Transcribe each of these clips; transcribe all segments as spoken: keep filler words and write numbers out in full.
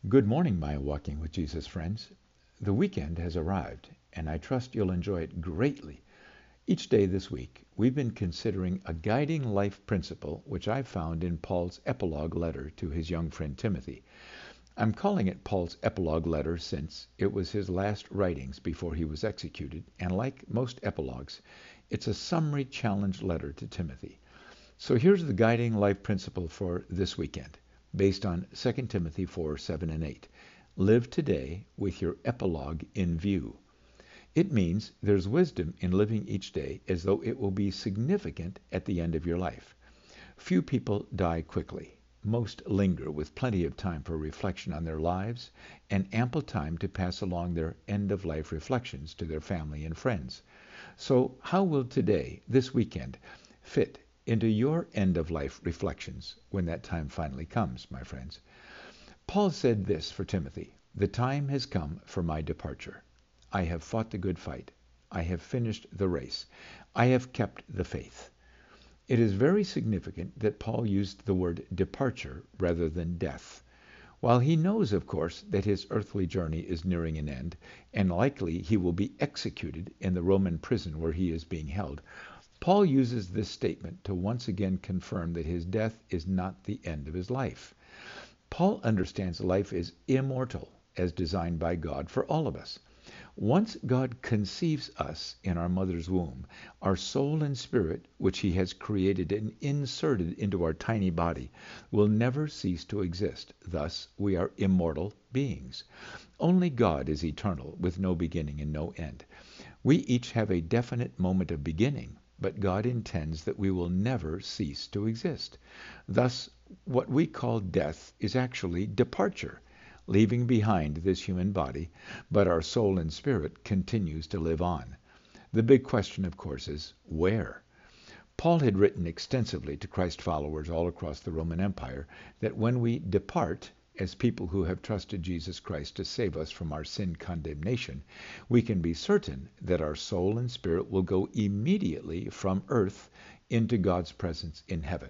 Good morning, my Walking with Jesus friends. The weekend has arrived, and I trust you'll enjoy it greatly. Each day this week, we've been considering a guiding life principle which I found in Paul's epilogue letter to his young friend Timothy. I'm calling it Paul's epilogue letter since it was his last writings before he was executed, and like most epilogues, it's a summary challenge letter to Timothy. So here's the guiding life principle for this weekend, based on Second Timothy four, seven, and eight. Live today with your epilogue in view. It means there's wisdom in living each day as though it will be significant at the end of your life. Few people die quickly. Most linger with plenty of time for reflection on their lives and ample time to pass along their end-of-life reflections to their family and friends. So how will today, this weekend, fit into your end-of-life reflections when that time finally comes, my friends? Paul said this for Timothy: "The time has come for my departure. I have fought the good fight. I have finished the race. I have kept the faith." It is very significant that Paul used the word departure rather than death. While he knows, of course, that his earthly journey is nearing an end, and likely he will be executed in the Roman prison where he is being held, Paul uses this statement to once again confirm that his death is not the end of his life. Paul understands life is immortal as designed by God for all of us. Once God conceives us in our mother's womb, our soul and spirit, which he has created and inserted into our tiny body, will never cease to exist. Thus, we are immortal beings. Only God is eternal, with no beginning and no end. We each have a definite moment of beginning, but God intends that we will never cease to exist. Thus, what we call death is actually departure, leaving behind this human body, but our soul and spirit continues to live on. The big question, of course, is where? Paul had written extensively to Christ followers all across the Roman Empire that when we depart, as people who have trusted Jesus Christ to save us from our sin condemnation, we can be certain that our soul and spirit will go immediately from earth into God's presence in heaven.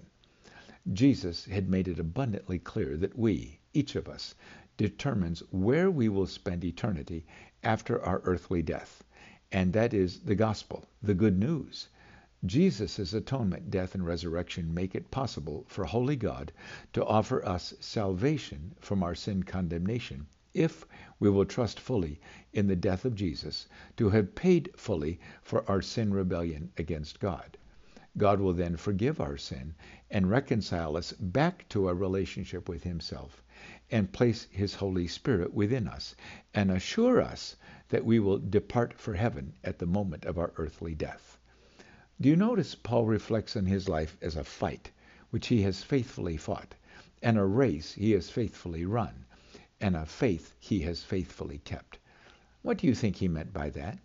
Jesus had made it abundantly clear that we, each of us, determines where we will spend eternity after our earthly death, and that is the gospel, the good news. Jesus' atonement, death, and resurrection make it possible for holy God to offer us salvation from our sin condemnation if we will trust fully in the death of Jesus to have paid fully for our sin rebellion against God. God will then forgive our sin and reconcile us back to a relationship with himself and place his Holy Spirit within us and assure us that we will depart for heaven at the moment of our earthly death. Do you notice Paul reflects on his life as a fight, which he has faithfully fought, and a race he has faithfully run, and a faith he has faithfully kept? What do you think he meant by that?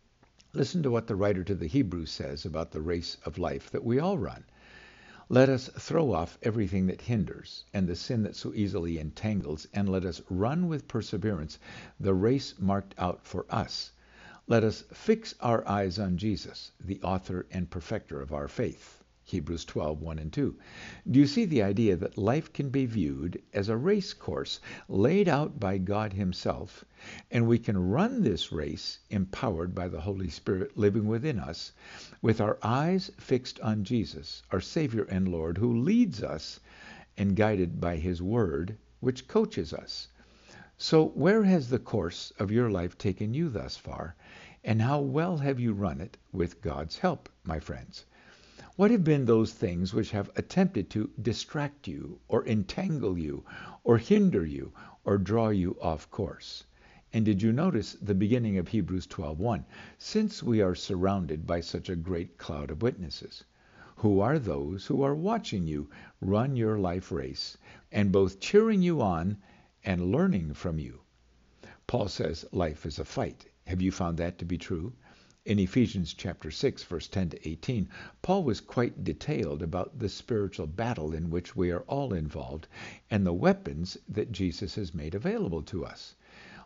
Listen to what the writer to the Hebrews says about the race of life that we all run. "Let us throw off everything that hinders, and the sin that so easily entangles, and let us run with perseverance the race marked out for us. Let us fix our eyes on Jesus, the author and perfecter of our faith." Hebrews twelve, one and two. Do you see the idea that life can be viewed as a race course laid out by God himself, and we can run this race empowered by the Holy Spirit living within us, with our eyes fixed on Jesus, our Savior and Lord, who leads us, and guided by his word, which coaches us? So where has the course of your life taken you thus far, and how well have you run it with God's help, my friends? What have been those things which have attempted to distract you, or entangle you, or hinder you, or draw you off course? And did you notice the beginning of Hebrews twelve one? "Since we are surrounded by such a great cloud of witnesses." Who are those who are watching you run your life race, and both cheering you on and learning from you? Paul says life is a fight. Have you found that to be true? In Ephesians chapter six, verse ten to eighteen, Paul was quite detailed about the spiritual battle in which we are all involved and the weapons that Jesus has made available to us.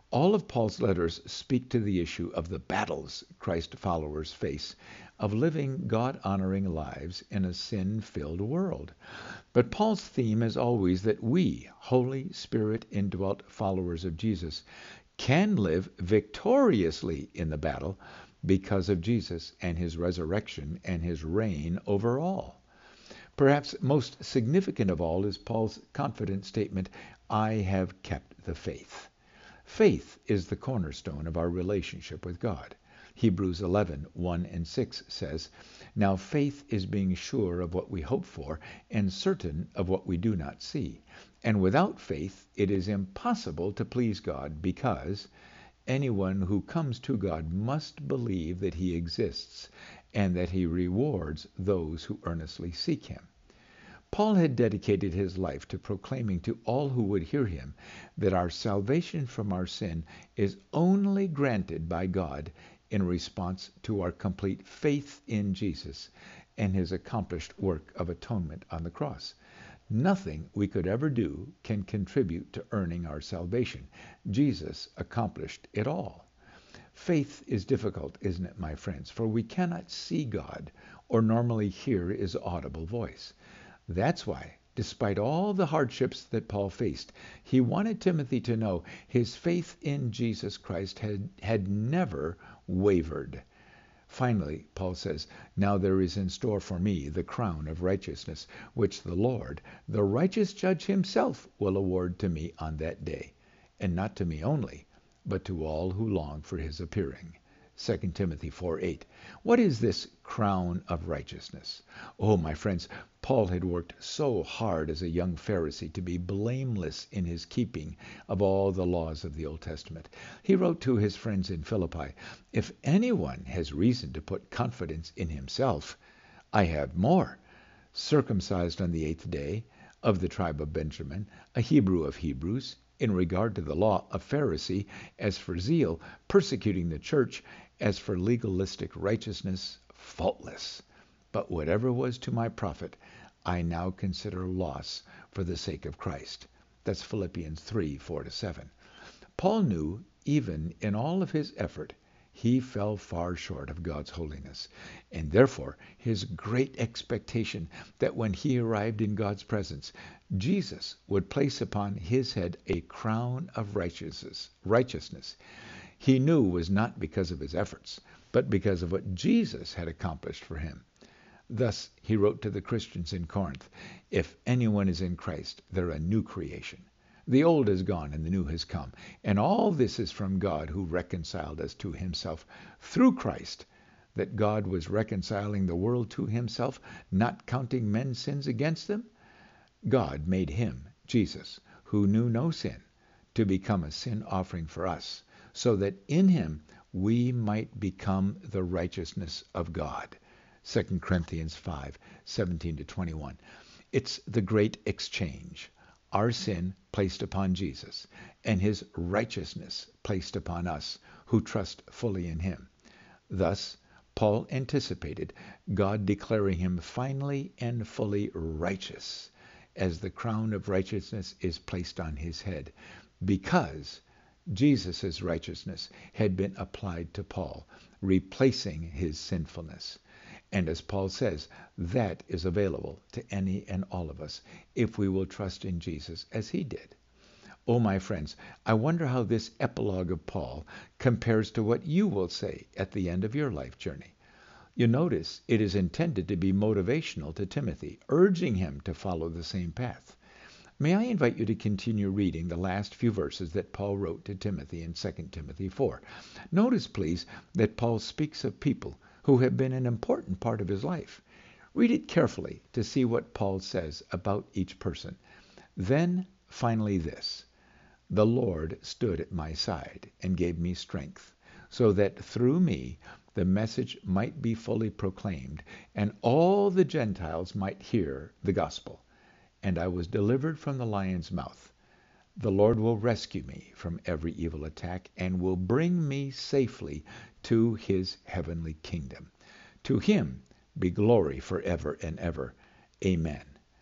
All of Paul's letters speak to the issue of the battles Christ followers face of living God-honoring lives in a sin-filled world. But Paul's theme is always that we, Holy Spirit-indwelt followers of Jesus, can live victoriously in the battle because of Jesus and his resurrection and his reign over all. Perhaps most significant of all is Paul's confident statement, I have kept the faith. Faith is the cornerstone of our relationship with God. Hebrews eleven, one and six says, Now faith is being sure of what we hope for and certain of what we do not see. And without faith it is impossible to please God, because anyone who comes to God must believe that he exists and that he rewards those who earnestly seek him. Paul had dedicated his life to proclaiming to all who would hear him that our salvation from our sin is only granted by God in response to our complete faith in Jesus and his accomplished work of atonement on the cross. Nothing we could ever do can contribute to earning our salvation. Jesus accomplished it all. Faith is difficult, isn't it, my friends? For we cannot see God or normally hear his audible voice. That's why, despite all the hardships that Paul faced, he wanted Timothy to know his faith in Jesus Christ had, had never wavered. Finally, Paul says, Now there is in store for me the crown of righteousness, which the Lord, the righteous judge himself, will award to me on that day, and not to me only, but to all who long for his appearing. Second Timothy four eight. What is this crown of righteousness? Oh, my friends, Paul had worked so hard as a young Pharisee to be blameless in his keeping of all the laws of the Old Testament. He wrote to his friends in Philippi, If anyone has reason to put confidence in himself, I have more. Circumcised on the eighth day, of the tribe of Benjamin, a Hebrew of Hebrews, in regard to the law, a Pharisee, as for zeal, persecuting the church, as for legalistic righteousness, faultless. But whatever was to my profit, I now consider loss for the sake of Christ. That's Philippians three, four to seven. Paul knew, even in all of his effort, he fell far short of God's holiness, and therefore his great expectation that when he arrived in God's presence, Jesus would place upon his head a crown of righteousness, righteousness, he knew was not because of his efforts, but because of what Jesus had accomplished for him. Thus he wrote to the Christians in Corinth, If anyone is in Christ, they're a new creation. The old is gone and the new has come. And all this is from God, who reconciled us to himself through Christ, that God was reconciling the world to himself, not counting men's sins against them. God made him, Jesus, who knew no sin, to become a sin offering for us, so that in him we might become the righteousness of God. Second Corinthians five, seventeen to twenty-one. It's the great exchange. Our sin placed upon Jesus, and his righteousness placed upon us who trust fully in him. Thus, Paul anticipated God declaring him finally and fully righteous, as the crown of righteousness is placed on his head, because Jesus' righteousness had been applied to Paul, replacing his sinfulness. And as Paul says, that is available to any and all of us if we will trust in Jesus as he did. Oh, my friends, I wonder how this epilogue of Paul compares to what you will say at the end of your life journey. You notice it is intended to be motivational to Timothy, urging him to follow the same path. May I invite you to continue reading the last few verses that Paul wrote to Timothy in Second Timothy four. Notice, please, that Paul speaks of people who have been an important part of his life. Read it carefully to see what Paul says about each person. Then, finally this, the Lord stood at my side and gave me strength, so that through me the message might be fully proclaimed, and all the Gentiles might hear the gospel. And I was delivered from the lion's mouth. The Lord will rescue me from every evil attack and will bring me safely to his heavenly kingdom. To him be glory forever and ever. Amen.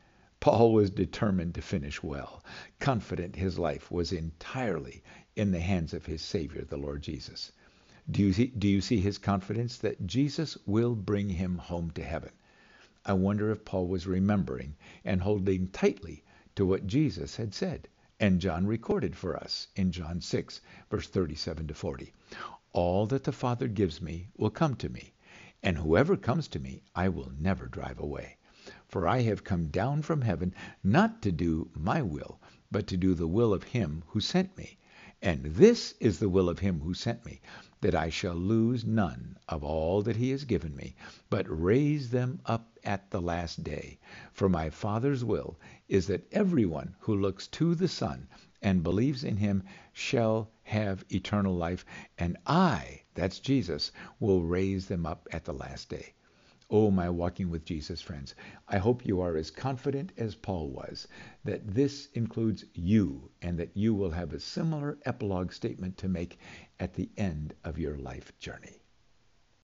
Paul was determined to finish well, confident his life was entirely in the hands of his Savior, the Lord Jesus. Do you see, do you see his confidence that Jesus will bring him home to heaven? I wonder if Paul was remembering and holding tightly to what Jesus had said, and John recorded for us in John six, verse thirty-seven to forty. All that the Father gives me will come to me, and whoever comes to me I will never drive away. For I have come down from heaven not to do my will, but to do the will of him who sent me. And this is the will of him who sent me, that I shall lose none of all that he has given me, but raise them up at the last day. For my Father's will is that everyone who looks to the Son and believes in him shall have eternal life, and I, that's Jesus, will raise them up at the last day. Oh, my walking with Jesus friends, I hope you are as confident as Paul was that this includes you and that you will have a similar epilogue statement to make at the end of your life journey.